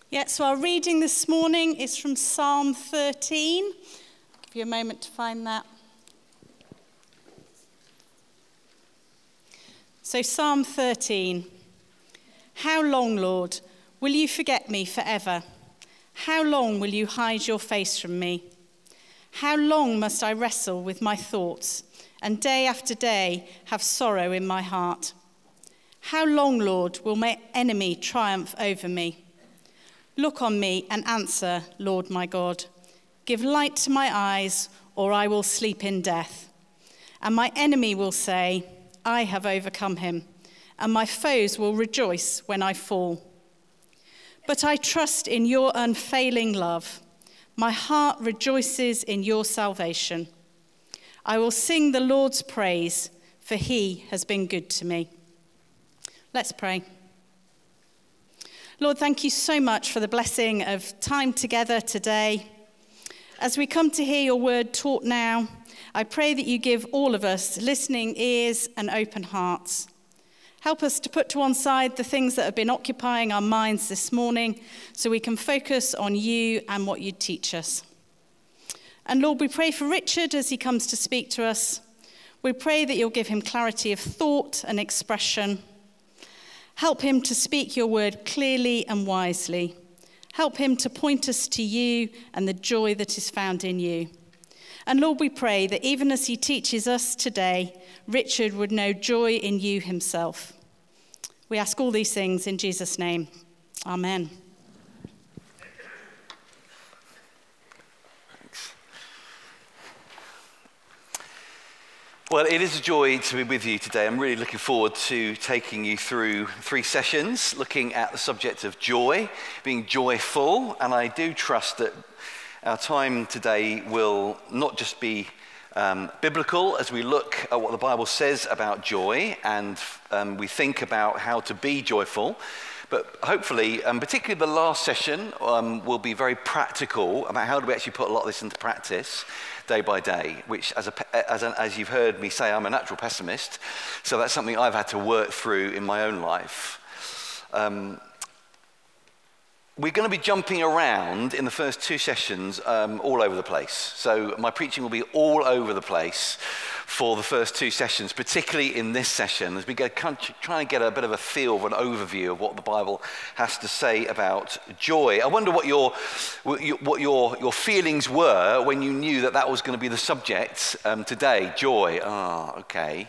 Yeah, so our reading this morning is from Psalm 13. I'll give you a moment to find that. So Psalm 13. How long, Lord, will you forget me forever? How long will you hide your face from me? How long must I wrestle with my thoughts and day after day have sorrow in my heart? How long, Lord, will my enemy triumph over me? Look on me and answer, Lord my God. Give light to my eyes, or I will sleep in death. And my enemy will say, I have overcome him, and my foes will rejoice when I fall. But I trust in your unfailing love. My heart rejoices in your salvation. I will sing the Lord's praise, for he has been good to me. Let's pray. Lord, thank you so much for the blessing of time together today. As we come to hear your word taught now, I pray that you give all of us listening ears and open hearts. Help us to put to one side the things that have been occupying our minds this morning so we can focus on you and what you teach us. And Lord, we pray for Richard as he comes to speak to us. We pray that you'll give him clarity of thought and expression. Help him to speak your word clearly and wisely. Help him to point us to you and the joy that is found in you. And Lord, we pray that even as he teaches us today, Richard would know joy in you himself. We ask all these things in Jesus' name. Amen. Well, it is a joy to be with you today. I'm really looking forward to taking you through 3 sessions, looking at the subject of joy, being joyful, and I do trust that our time today will not just be biblical as we look at what the Bible says about joy and we think about how to be joyful, but hopefully, particularly the last session, will be very practical about how do we actually put a lot of this into practice day by day, which as you've heard me say, I'm a natural pessimist, so that's something I've had to work through in my own life. We're going to be jumping around in the first 2 sessions all over the place. So my preaching will be all over the place for the first 2 sessions, particularly in this session, as we go try and get a bit of a feel of an overview of what the Bible has to say about joy. I wonder what your feelings were when you knew that was going to be the subject today, joy. Okay.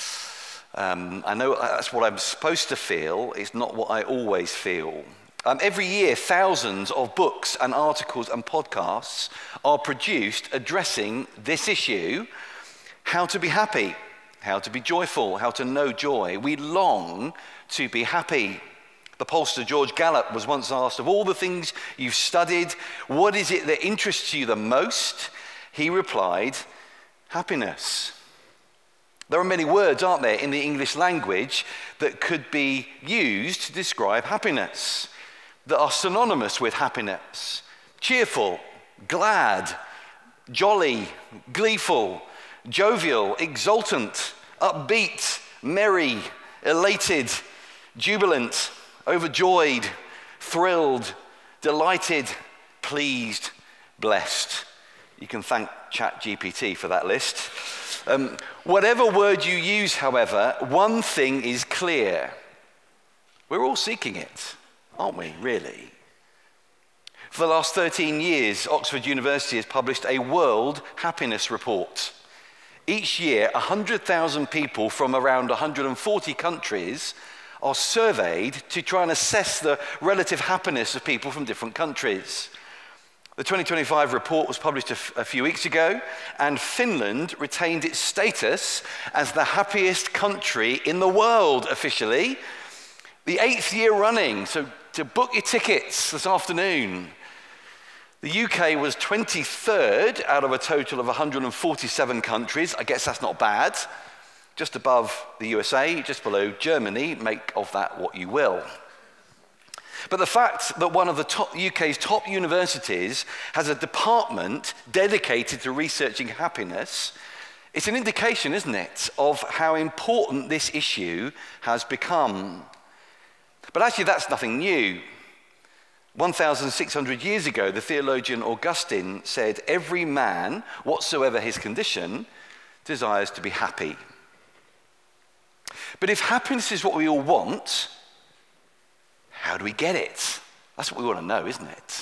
I know that's what I'm supposed to feel. It's not what I always feel. Every year, thousands of books and articles and podcasts are produced addressing this issue: how to be happy, how to be joyful, how to know joy. We long to be happy. The pollster George Gallup was once asked, of all the things you've studied, what is it that interests you the most? He replied, happiness. There are many words, aren't there, in the English language that could be used to describe happiness, that are synonymous with happiness: cheerful, glad, jolly, gleeful, jovial, exultant, upbeat, merry, elated, jubilant, overjoyed, thrilled, delighted, pleased, blessed. You can thank ChatGPT for that list. Whatever word you use, however, one thing is clear: we're all seeking it, aren't we, really? For the last 13 years, Oxford University has published a World Happiness Report. Each year, 100,000 people from around 140 countries are surveyed to try and assess the relative happiness of people from different countries. The 2025 report was published a few weeks ago, and Finland retained its status as the happiest country in the world officially, the 8th year running. So to book your tickets this afternoon. The UK was 23rd out of a total of 147 countries. I guess that's not bad. Just above the USA, just below Germany. Make of that what you will. But the fact that one of the UK's top universities has a department dedicated to researching happiness, it's an indication, isn't it, of how important this issue has become. But actually, that's nothing new. 1,600 years ago, the theologian Augustine said, "Every man, whatsoever his condition, desires to be happy." But if happiness is what we all want, how do we get it? That's what we want to know, isn't it?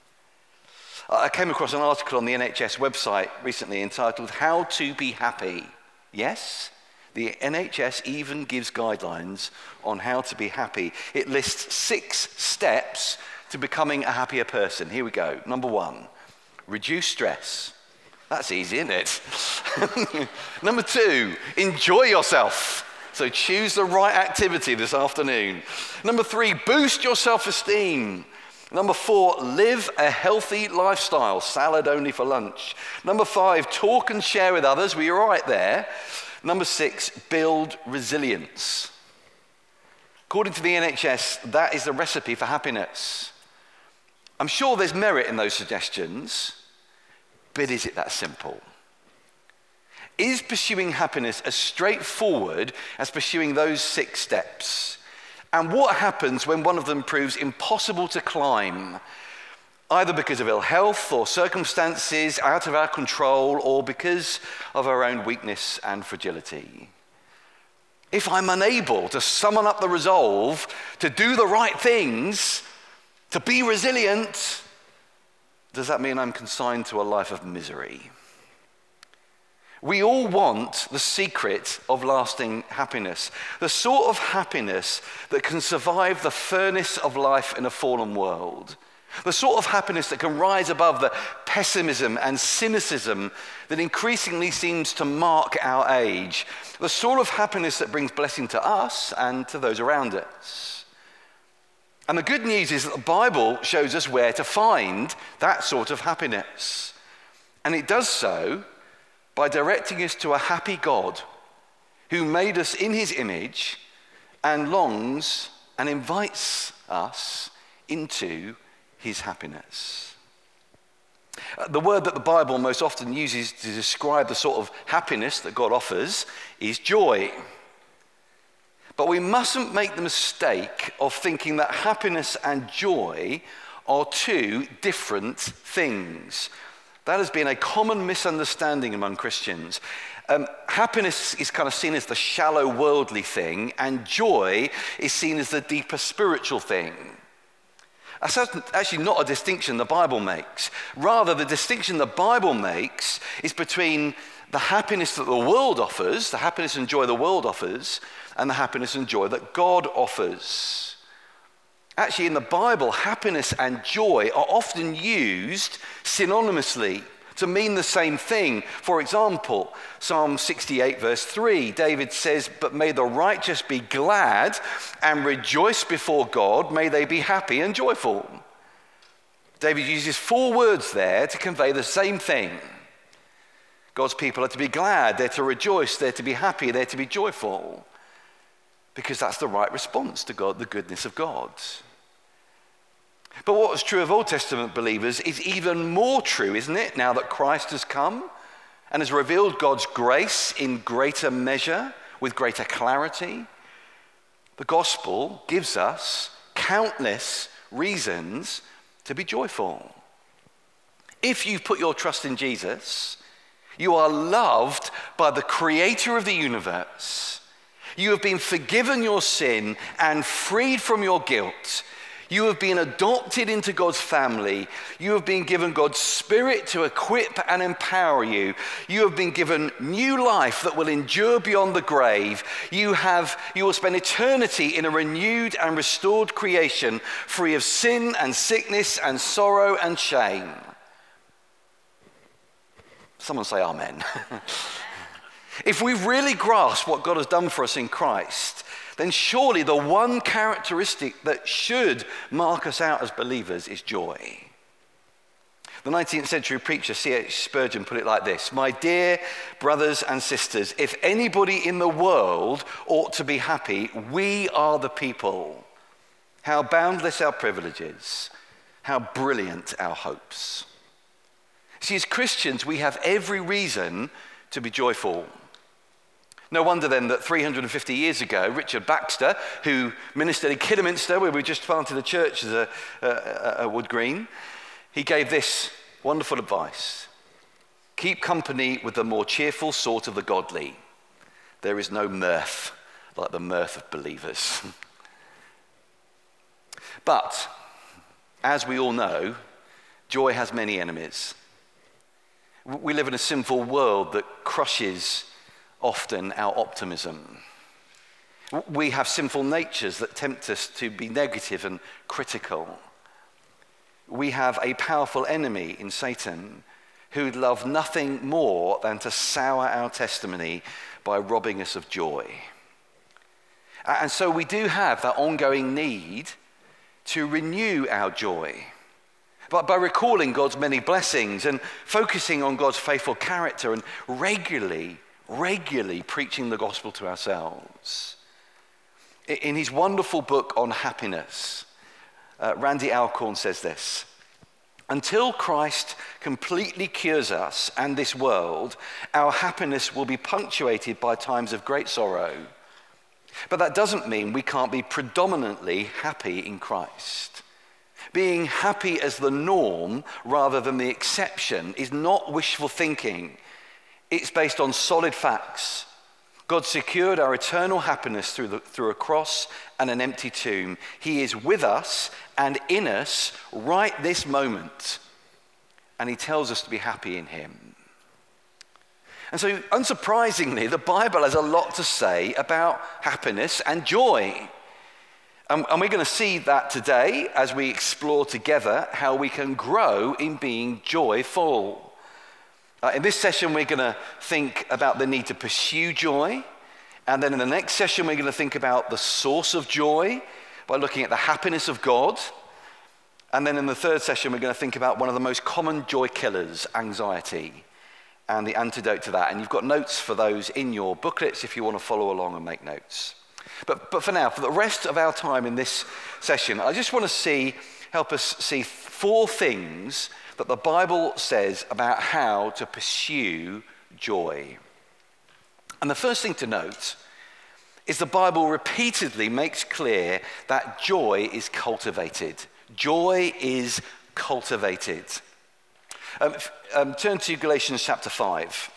I came across an article on the NHS website recently entitled "How to Be Happy." Yes, the NHS even gives guidelines on how to be happy. It lists 6 steps to becoming a happier person. Here we go. Number 1, reduce stress. That's easy, isn't it? Number 2, enjoy yourself. So choose the right activity this afternoon. Number 3, boost your self-esteem. Number 4, live a healthy lifestyle. Salad only for lunch. Number 5, talk and share with others. Well, you're right there. Number 6, build resilience. According to the NHS, that is the recipe for happiness. I'm sure there's merit in those suggestions, but is it that simple? Is pursuing happiness as straightforward as pursuing those 6 steps? And what happens when one of them proves impossible to climb, either because of ill health or circumstances out of our control or because of our own weakness and fragility? If I'm unable to summon up the resolve to do the right things, to be resilient, does that mean I'm consigned to a life of misery? We all want the secret of lasting happiness, the sort of happiness that can survive the furnace of life in a fallen world, the sort of happiness that can rise above the pessimism and cynicism that increasingly seems to mark our age, the sort of happiness that brings blessing to us and to those around us. And the good news is that the Bible shows us where to find that sort of happiness. And it does so by directing us to a happy God who made us in his image and longs and invites us into his happiness. The word that the Bible most often uses to describe the sort of happiness that God offers is joy. But we mustn't make the mistake of thinking that happiness and joy are 2 different things. That has been a common misunderstanding among Christians. Happiness is kind of seen as the shallow worldly thing, and joy is seen as the deeper spiritual thing. That's actually not a distinction the Bible makes. Rather, the distinction the Bible makes is between the happiness that the world offers, the happiness and joy the world offers, and the happiness and joy that God offers. Actually, in the Bible, happiness and joy are often used synonymously to mean the same thing. For example, Psalm 68 verse 3, David says, "But may the righteous be glad and rejoice before God, may they be happy and joyful." David uses 4 words there to convey the same thing. God's people are to be glad, they're to rejoice, they're to be happy, they're to be joyful. Because that's the right response to God, the goodness of God. But what was true of Old Testament believers is even more true, isn't it, now that Christ has come and has revealed God's grace in greater measure, with greater clarity. The gospel gives us countless reasons to be joyful. If you put your trust in Jesus, you are loved by the creator of the universe. You have been forgiven your sin and freed from your guilt. You have been adopted into God's family. You have been given God's Spirit to equip and empower you. You have been given new life that will endure beyond the grave. You will spend eternity in a renewed and restored creation, free of sin and sickness and sorrow and shame. Someone say amen. If we really grasp what God has done for us in Christ, then surely the one characteristic that should mark us out as believers is joy. The 19th century preacher C.H. Spurgeon put it like this: "My dear brothers and sisters, if anybody in the world ought to be happy, we are the people. How boundless our privileges, how brilliant our hopes." See, as Christians, we have every reason to be joyful. No wonder then that 350 years ago, Richard Baxter, who ministered in Kidderminster, where we just planted a church as a Wood Green, he gave this wonderful advice. Keep company with the more cheerful sort of the godly. There is no mirth like the mirth of believers. But, as we all know, joy has many enemies. We live in a sinful world that crushes often our optimism. We have sinful natures that tempt us to be negative and critical. We have a powerful enemy in Satan who'd love nothing more than to sour our testimony by robbing us of joy. And so we do have that ongoing need to renew our joy. But by recalling God's many blessings and focusing on God's faithful character and regularly preaching the gospel to ourselves. In his wonderful book on happiness, Randy Alcorn says this: until Christ completely cures us and this world, our happiness will be punctuated by times of great sorrow. But that doesn't mean we can't be predominantly happy in Christ. Being happy as the norm rather than the exception is not wishful thinking. It's based on solid facts. God secured our eternal happiness through a cross and an empty tomb. He is with us and in us right this moment. And he tells us to be happy in him. And so, unsurprisingly, the Bible has a lot to say about happiness and joy. And we're going to see that today as we explore together how we can grow in being joyful. In this session, we're going to think about the need to pursue joy. And then in the next session, we're going to think about the source of joy by looking at the happiness of God. And then in the third session, we're going to think about one of the most common joy killers, anxiety, and the antidote to that. And you've got notes for those in your booklets if you want to follow along and make notes. But for now, for the rest of our time in this session, I just want to help us see 4 things that the Bible says about how to pursue joy. And the first thing to note is the Bible repeatedly makes clear that joy is cultivated. Joy is cultivated. Turn to Galatians chapter 5.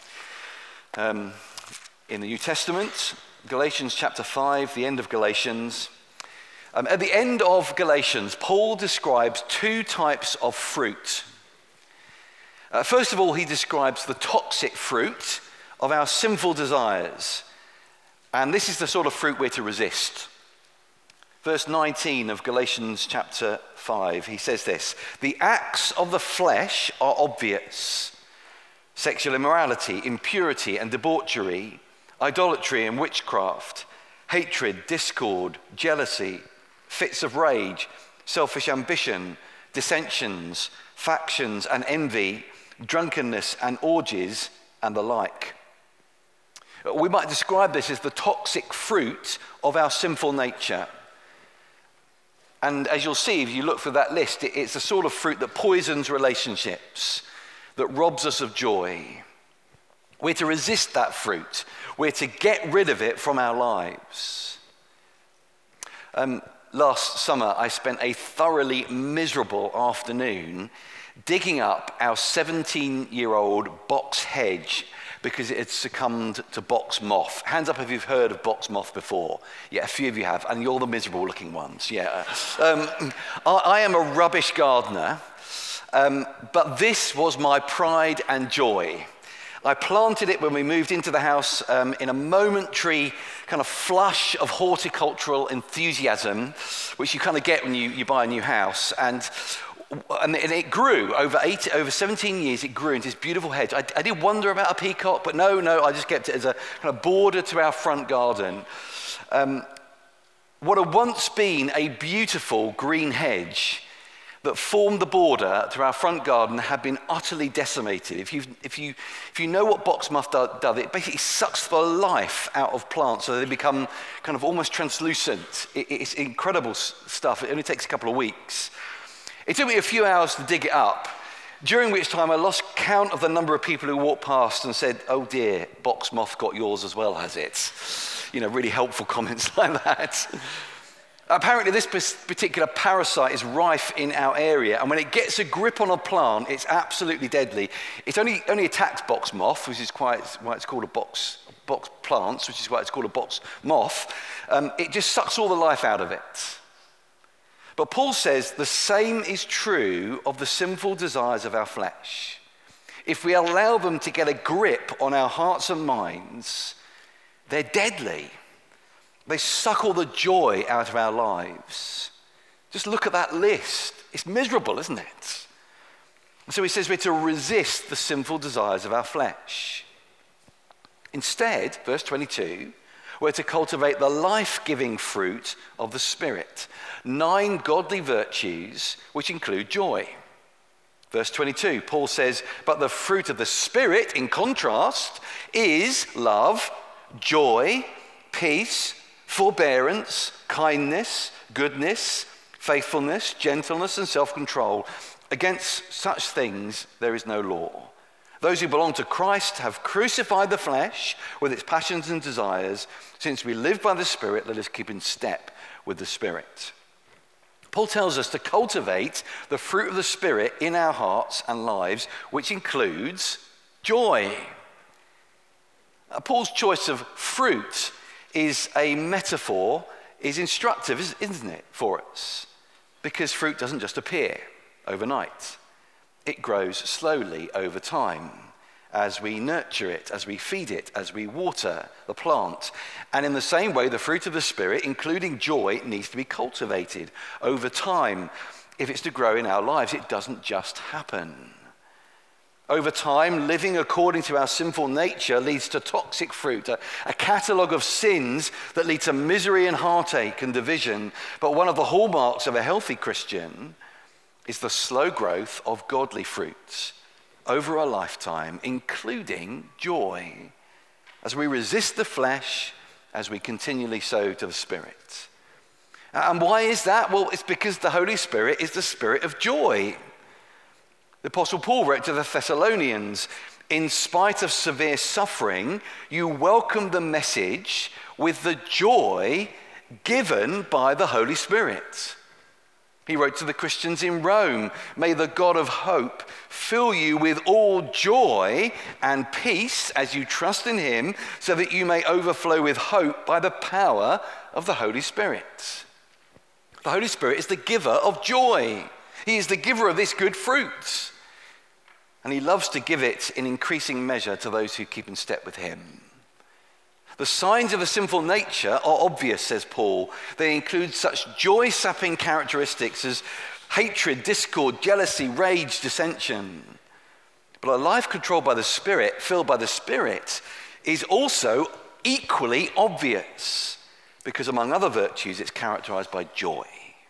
In the New Testament, Galatians chapter 5, the end of Galatians. At the end of Galatians, Paul describes 2 types of fruit. First of all, he describes the toxic fruit of our sinful desires. And this is the sort of fruit we're to resist. Verse 19 of Galatians chapter 5, he says this: the acts of the flesh are obvious: sexual immorality, impurity and debauchery, idolatry and witchcraft, hatred, discord, jealousy, fits of rage, selfish ambition, dissensions, factions and envy, drunkenness and orgies, and the like. We might describe this as the toxic fruit of our sinful nature. And as you'll see, if you look through that list, it's the sort of fruit that poisons relationships, that robs us of joy. We're to resist that fruit. We're to get rid of it from our lives. Last summer, I spent a thoroughly miserable afternoon digging up our 17-year-old box hedge because it had succumbed to box moth. Hands up if you've heard of box moth before. Yeah, a few of you have, and you're the miserable looking ones. Yeah. I am a rubbish gardener, but this was my pride and joy. I planted it when we moved into the house in a momentary kind of flush of horticultural enthusiasm, which you kind of get when you buy a new house. And it grew over 17 years. It grew into this beautiful hedge. I did wonder about a peacock, but no, I just kept it as a kind of border to our front garden. What had once been a beautiful green hedge that formed the border to our front garden had been utterly decimated. If you know what box moth does, it basically sucks the life out of plants so they become kind of almost translucent. It's incredible stuff. It only takes a couple of weeks. It took me a few hours to dig it up, during which time I lost count of the number of people who walked past and said, "Oh dear, box moth got yours as well, has it?" Really helpful comments like that. Apparently this particular parasite is rife in our area, and when it gets a grip on a plant, it's absolutely deadly. It only attacks box moth, which is why it's called a box plants, which is why it's called a box moth. It just sucks all the life out of it. But Paul says the same is true of the sinful desires of our flesh. If we allow them to get a grip on our hearts and minds, they're deadly. They suck all the joy out of our lives. Just look at that list. It's miserable, isn't it? And so he says we're to resist the sinful desires of our flesh. Instead, verse 22, we're to cultivate the life-giving fruit of the Spirit. 9 godly virtues, which include joy. Verse 22, Paul says, but the fruit of the Spirit, in contrast, is love, joy, peace, forbearance, kindness, goodness, faithfulness, gentleness, and self-control. Against such things there is no law. Those who belong to Christ have crucified the flesh with its passions and desires. Since we live by the Spirit, let us keep in step with the Spirit. Paul tells us to cultivate the fruit of the Spirit in our hearts and lives, which includes joy. Paul's choice of fruit is a metaphor, is instructive, isn't it, for us? Because fruit doesn't just appear overnight. It grows slowly over time as we nurture it, as we feed it, as we water the plant. And in the same way, the fruit of the Spirit, including joy, needs to be cultivated over time. If it's to grow in our lives, it doesn't just happen. Over time, living according to our sinful nature leads to toxic fruit, a catalogue of sins that lead to misery and heartache and division. But one of the hallmarks of a healthy Christian is the slow growth of godly fruits over a lifetime, including joy, as we resist the flesh, as we continually sow to the Spirit. And why is that? Well, it's because the Holy Spirit is the Spirit of joy. The Apostle Paul wrote to the Thessalonians, in spite of severe suffering, you welcome the message with the joy given by the Holy Spirit. He wrote to the Christians in Rome, may the God of hope fill you with all joy and peace as you trust in him, so that you may overflow with hope by the power of the Holy Spirit. The Holy Spirit is the giver of joy. He is the giver of this good fruit. And he loves to give it in increasing measure to those who keep in step with him. The signs of a sinful nature are obvious, says Paul. They include such joy-sapping characteristics as hatred, discord, jealousy, rage, dissension. But a life controlled by the Spirit, filled by the Spirit, is also equally obvious, because among other virtues, it's characterized by joy.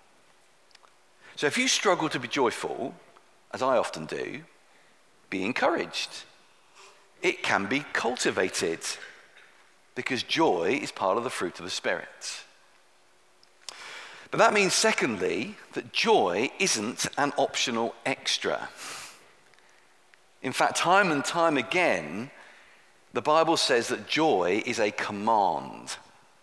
So if you struggle to be joyful, as I often do, be encouraged. It can be cultivated, because joy is part of the fruit of the Spirit. But that means, secondly, that joy isn't an optional extra. In fact, time and time again, the Bible says that joy is a command.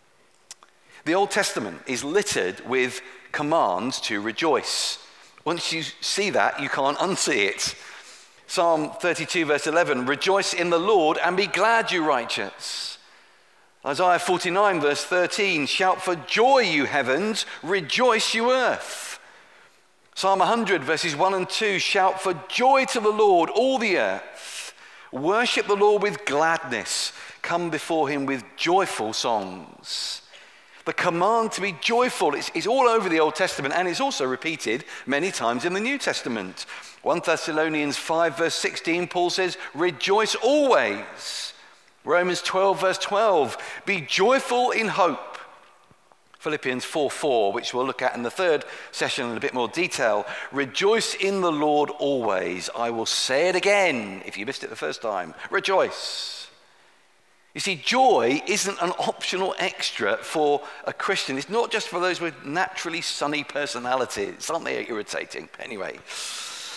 The Old Testament is littered with commands to rejoice. Once you see that, you can't unsee it. Psalm 32, verse 11, rejoice in the Lord and be glad, you righteous. Isaiah 49, verse 13, shout for joy, you heavens, rejoice, you earth. Psalm 100, verses 1 and 2, shout for joy to the Lord, all the earth. Worship the Lord with gladness. Come before him with joyful songs. The command to be joyful is all over the Old Testament, and it's also repeated many times in the New Testament. 1 Thessalonians 5, verse 16, Paul says, rejoice always. Romans 12, verse 12, be joyful in hope. Philippians 4:4, which we'll look at in the third session in a bit more detail. Rejoice in the Lord always. I will say it again, if you missed it the first time. Rejoice. You see, joy isn't an optional extra for a Christian. It's not just for those with naturally sunny personalities. Aren't they irritating? Anyway.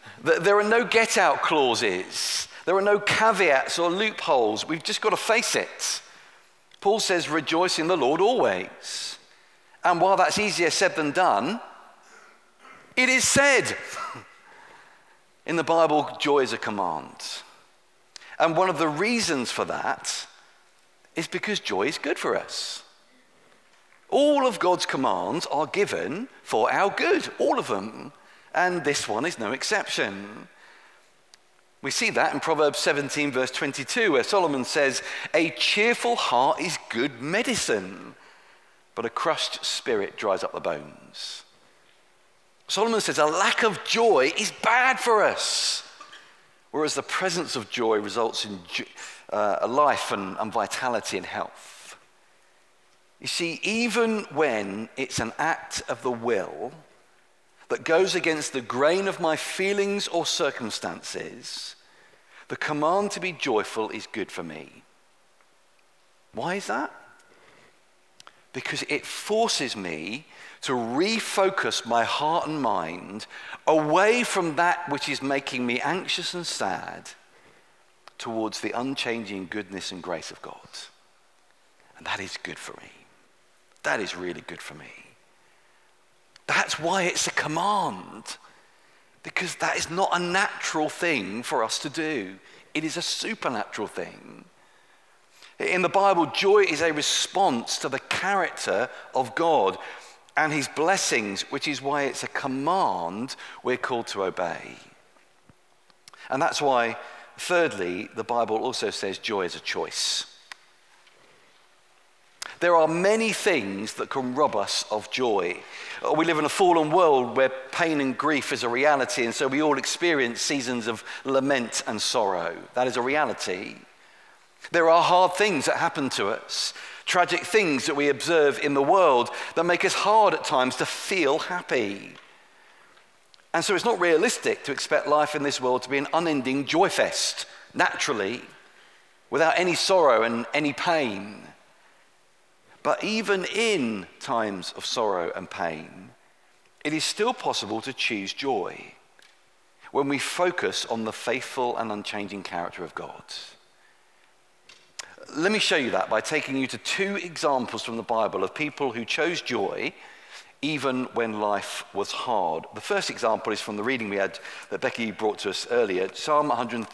There are no get-out clauses. There are no caveats or loopholes. We've just got to face it. Paul says, rejoice in the Lord always. And while that's easier said than done, it is said. In the Bible, joy is a command. And one of the reasons for that is because joy is good for us. All of God's commands are given for our good, all of them. And this one is no exception. We see that in Proverbs 17, verse 22, where Solomon says, a cheerful heart is good medicine, but a crushed spirit dries up the bones. Solomon says a lack of joy is bad for us, whereas the presence of joy results in life and vitality and health. You see, even when it's an act of the will that goes against the grain of my feelings or circumstances, the command to be joyful is good for me. Why is that? Because it forces me to refocus my heart and mind away from that which is making me anxious and sad towards the unchanging goodness and grace of God. And that is good for me. That is really good for me. That's why it's a command, because that is not a natural thing for us to do. It is a supernatural thing. In the Bible, joy is a response to the character of God and his blessings, which is why it's a command we're called to obey. And that's why, thirdly, the Bible also says joy is a choice. There are many things that can rob us of joy. We live in a fallen world where pain and grief is a reality, and so we all experience seasons of lament and sorrow. That is a reality. There are hard things that happen to us, tragic things that we observe in the world that make us hard at times to feel happy. And so it's not realistic to expect life in this world to be an unending joy fest, naturally, without any sorrow and any pain. But even in times of sorrow and pain, it is still possible to choose joy when we focus on the faithful and unchanging character of God. Let me show you that by taking you to two examples from the Bible of people who chose joy even when life was hard. The first example is from the reading we had that Becky brought to us earlier, Psalm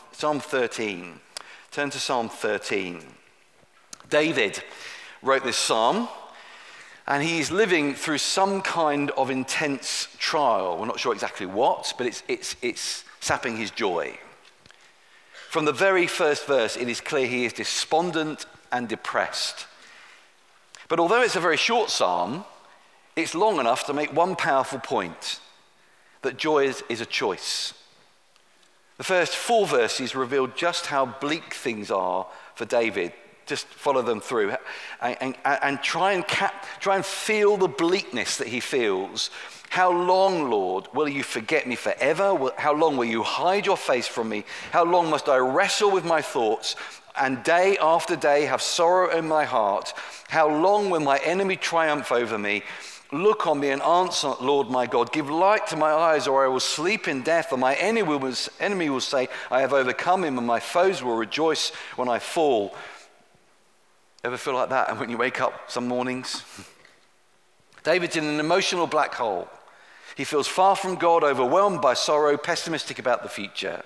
13. Turn to Psalm 13. David wrote this psalm, and he's living through some kind of intense trial. We're not sure exactly what, but it's sapping his joy. From the very first verse, it is clear he is despondent and depressed. But although it's a very short psalm, it's long enough to make one powerful point, that joy is a choice. The first 4 verses reveal just how bleak things are for David. Just follow them through and try and feel the bleakness that he feels. How long, Lord, will you forget me forever? How long will you hide your face from me? How long must I wrestle with my thoughts and day after day have sorrow in my heart? How long will my enemy triumph over me? Look on me and answer, Lord my God. Give light to my eyes, or I will sleep in death, and my enemy will say, I have overcome him, and my foes will rejoice when I fall. Ever feel like that? And when you wake up some mornings? David's in an emotional black hole. He feels far from God, overwhelmed by sorrow, pessimistic about the future.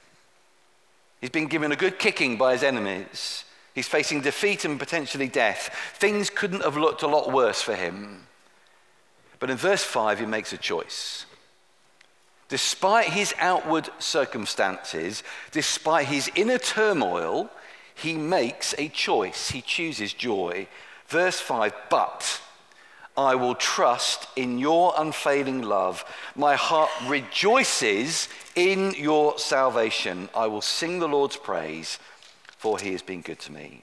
He's been given a good kicking by his enemies. He's facing defeat and potentially death. Things couldn't have looked a lot worse for him. But in verse 5, he makes a choice. Despite his outward circumstances, despite his inner turmoil, he makes a choice. He chooses joy. Verse 5, but I will trust in your unfailing love. My heart rejoices in your salvation. I will sing the Lord's praise, for he has been good to me.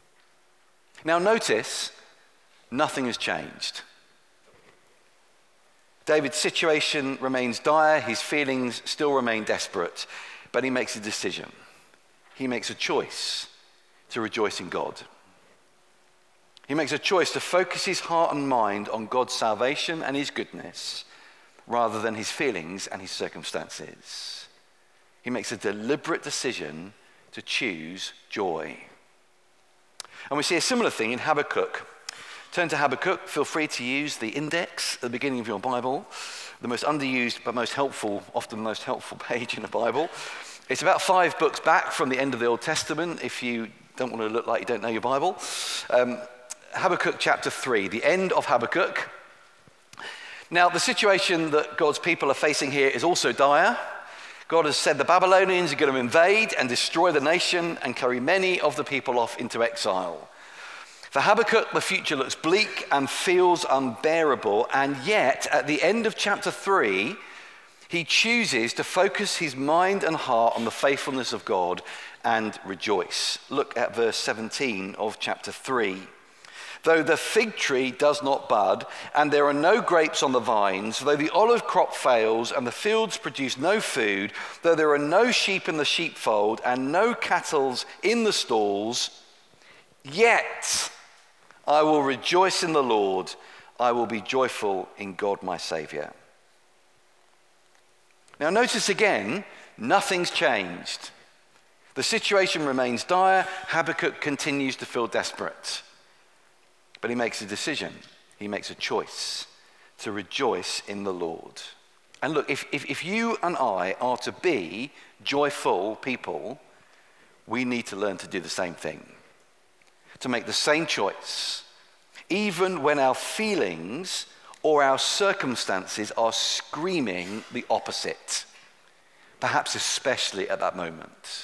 Now notice, nothing has changed. David's situation remains dire. His feelings still remain desperate. But he makes a decision. He makes a choice to rejoice in God. He makes a choice to focus his heart and mind on God's salvation and his goodness rather than his feelings and his circumstances. He makes a deliberate decision to choose joy. And we see a similar thing in Habakkuk. Turn to Habakkuk. Feel free to use the index at the beginning of your Bible, the most underused but most helpful, often the most helpful page in the Bible. It's about 5 books back from the end of the Old Testament, if you don't want to look like you don't know your Bible. Habakkuk chapter 3, the end of Habakkuk. Now, the situation that God's people are facing here is also dire. God has said the Babylonians are going to invade and destroy the nation and carry many of the people off into exile. For Habakkuk, the future looks bleak and feels unbearable, and yet at the end of chapter 3, he chooses to focus his mind and heart on the faithfulness of God and rejoice. Look at verse 17 of chapter 3. Though the fig tree does not bud, and there are no grapes on the vines, though the olive crop fails, and the fields produce no food, though there are no sheep in the sheepfold, and no cattle in the stalls, yet I will rejoice in the Lord. I will be joyful in God my Saviour. Now notice again, nothing's changed. The situation remains dire. Habakkuk continues to feel desperate. But he makes a decision. He makes a choice to rejoice in the Lord. And look, if you and I are to be joyful people, we need to learn to do the same thing. To make the same choice, even when our feelings or our circumstances are screaming the opposite, perhaps especially at that moment.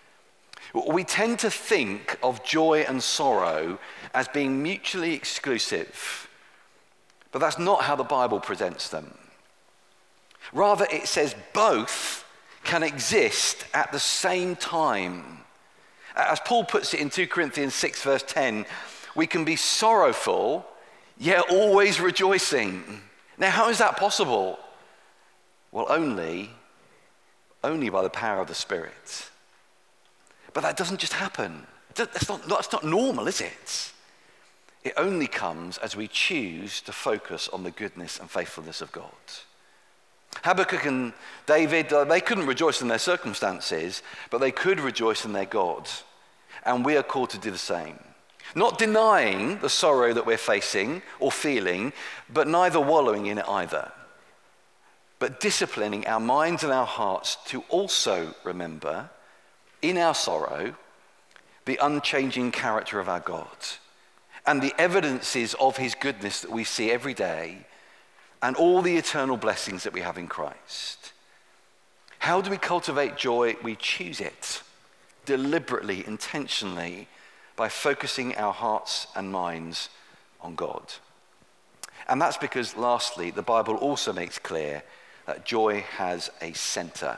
We tend to think of joy and sorrow as being mutually exclusive, but that's not how the Bible presents them. Rather, it says both can exist at the same time. As Paul puts it in 2 Corinthians 6 verse 10, we can be sorrowful, yet always rejoicing. Now, how is that possible? Well, only by the power of the Spirit. But that doesn't just happen. That's not normal, is it? It only comes as we choose to focus on the goodness and faithfulness of God. Habakkuk and David, they couldn't rejoice in their circumstances, but they could rejoice in their God. And we are called to do the same. Not denying the sorrow that we're facing or feeling, but neither wallowing in it either. But disciplining our minds and our hearts to also remember in our sorrow, the unchanging character of our God and the evidences of his goodness that we see every day and all the eternal blessings that we have in Christ. How do we cultivate joy? We choose it deliberately, intentionally, by focusing our hearts and minds on God. And that's because, lastly, the Bible also makes clear that joy has a center.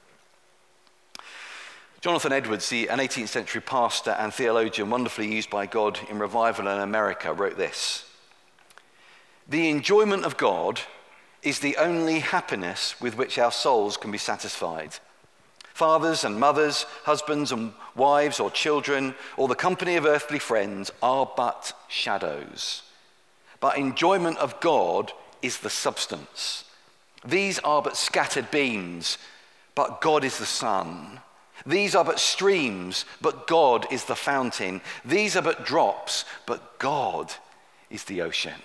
Jonathan Edwards, an 18th century pastor and theologian wonderfully used by God in revival in America, wrote this: "The enjoyment of God is the only happiness with which our souls can be satisfied. Fathers and mothers, husbands and wives or children, or the company of earthly friends are but shadows. But enjoyment of God is the substance. These are but scattered beams, but God is the sun. These are but streams, but God is the fountain. These are but drops, but God is the ocean."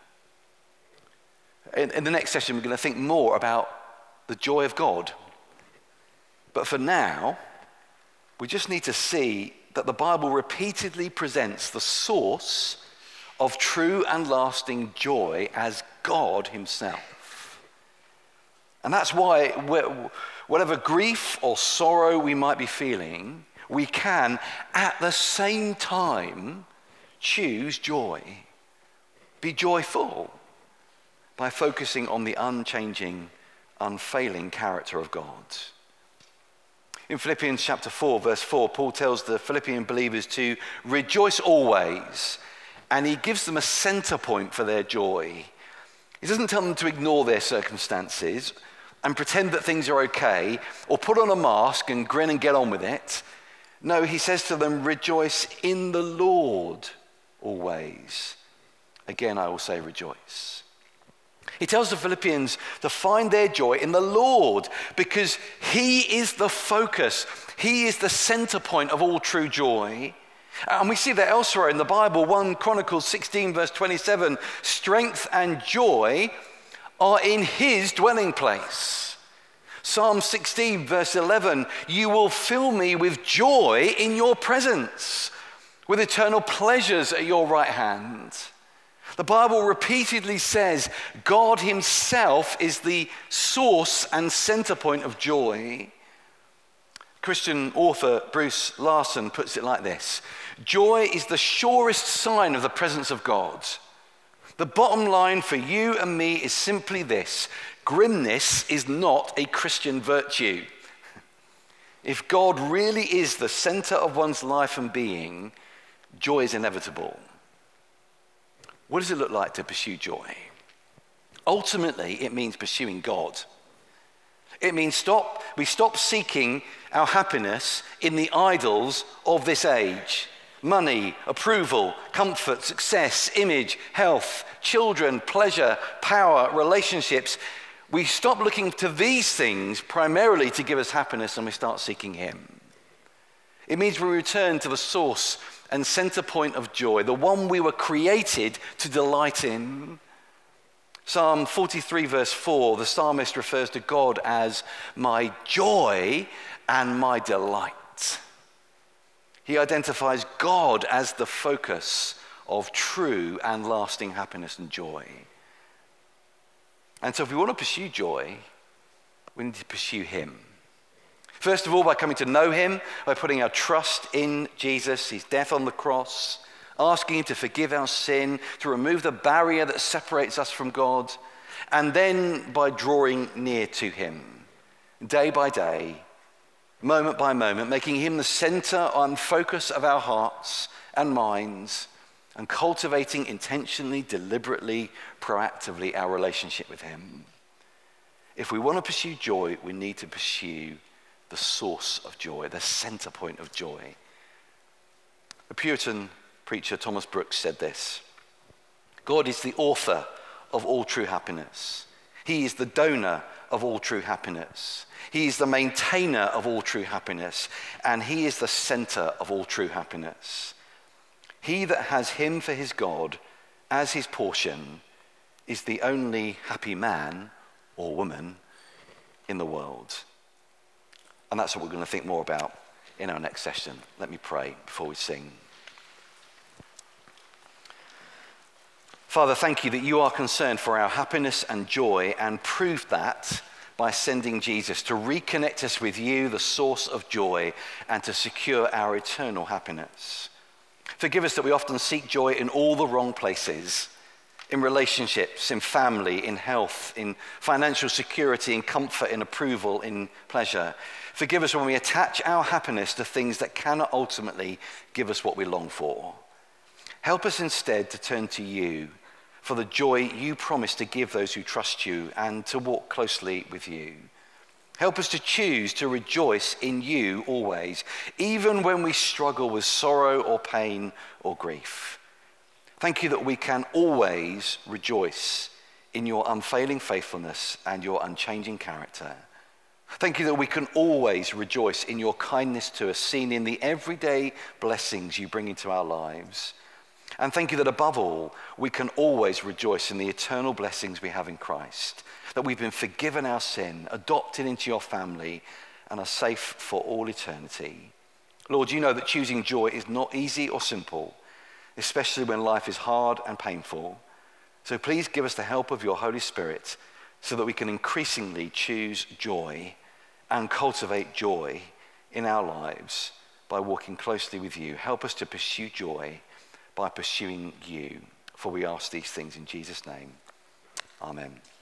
In the next session, we're going to think more about the joy of God. But for now, we just need to see that the Bible repeatedly presents the source of true and lasting joy as God himself. And that's why whatever grief or sorrow we might be feeling, we can at the same time choose joy. Be joyful by focusing on the unchanging, unfailing character of God. In Philippians chapter 4, verse 4, Paul tells the Philippian believers to rejoice always, and he gives them a center point for their joy. He doesn't tell them to ignore their circumstances and pretend that things are okay, or put on a mask and grin and get on with it. No, he says to them, rejoice in the Lord always. Again, I will say rejoice. He tells the Philippians to find their joy in the Lord because he is the focus. He is the center point of all true joy. And we see that elsewhere in the Bible. 1 Chronicles 16 verse 27, strength and joy are in his dwelling place. Psalm 16 verse 11, you will fill me with joy in your presence, with eternal pleasures at your right hand. The Bible repeatedly says God himself is the source and center point of joy. Christian author Bruce Larson puts it like this: joy is the surest sign of the presence of God. The bottom line for you and me is simply this: grimness is not a Christian virtue. If God really is the center of one's life and being, joy is inevitable. What does it look like to pursue joy? Ultimately, it means pursuing God. It means we stop seeking our happiness in the idols of this age. Money, approval, comfort, success, image, health, children, pleasure, power, relationships. We stop looking to these things primarily to give us happiness and we start seeking him. It means we return to the source and center point of joy, the one we were created to delight in. Psalm 43 verse 4, the psalmist refers to God as my joy and my delight. He identifies God as the focus of true and lasting happiness and joy. And so if we want to pursue joy, we need to pursue him. First of all, by coming to know him, by putting our trust in Jesus, his death on the cross, asking him to forgive our sin, to remove the barrier that separates us from God, and then by drawing near to him, day by day, moment by moment, making him the center and focus of our hearts and minds, and cultivating intentionally, deliberately, proactively our relationship with him. If we want to pursue joy, we need to pursue the source of joy, the center point of joy. The Puritan preacher Thomas Brooks said this: God is the author of all true happiness. He is the donor of all true happiness. He is the maintainer of all true happiness, and he is the center of all true happiness. He that has him for his God as his portion is the only happy man or woman in the world. And that's what we're going to think more about in our next session. Let me pray before we sing. Father, thank you that you are concerned for our happiness and joy, and proved that by sending Jesus to reconnect us with you, the source of joy, and to secure our eternal happiness. Forgive us that we often seek joy in all the wrong places, in relationships, in family, in health, in financial security, in comfort, in approval, in pleasure. Forgive us when we attach our happiness to things that cannot ultimately give us what we long for. Help us instead to turn to you for the joy you promise to give those who trust you and to walk closely with you. Help us to choose to rejoice in you always, even when we struggle with sorrow or pain or grief. Thank you that we can always rejoice in your unfailing faithfulness and your unchanging character. Thank you that we can always rejoice in your kindness to us, seen in the everyday blessings you bring into our lives. And thank you that above all, we can always rejoice in the eternal blessings we have in Christ, that we've been forgiven our sin, adopted into your family, and are safe for all eternity. Lord, you know that choosing joy is not easy or simple, especially when life is hard and painful. So please give us the help of your Holy Spirit so that we can increasingly choose joy and cultivate joy in our lives by walking closely with you. Help us to pursue joy by pursuing you. For we ask these things in Jesus' name. Amen.